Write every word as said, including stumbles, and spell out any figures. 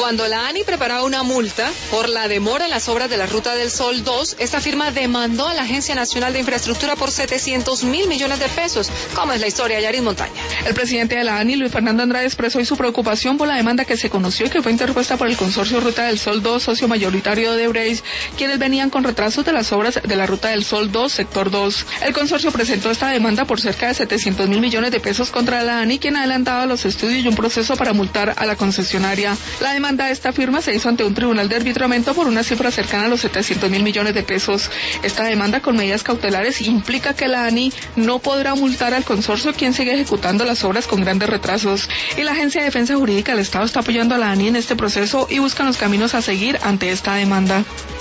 Cuando la ANI preparaba una multa por la demora en las obras de la Ruta del Sol dos, esta firma demandó a la Agencia Nacional de Infraestructura por setecientos mil millones de pesos. ¿Cómo es la historia, Yaris Montaña? El presidente de la ANI, Luis Fernando Andrade, expresó hoy su preocupación por la demanda que se conoció y que fue interpuesta por el consorcio Ruta del Sol dos, socio mayoritario de Odebrecht, quienes venían con retrasos de las obras de la Ruta del Sol dos, sector dos. El consorcio presentó esta demanda por cerca de setecientos mil millones de pesos contra la ANI, quien adelantaba los estudios y un proceso para multar a la concesionaria. La demanda de esta firma se hizo ante un tribunal de arbitramiento por una cifra cercana a los setecientos mil millones de pesos. Esta demanda con medidas cautelares implica que la ANI no podrá multar al consorcio, quien sigue ejecutando las obras con grandes retrasos. Y la Agencia de Defensa Jurídica del Estado está apoyando a la ANI en este proceso y buscan los caminos a seguir ante esta demanda.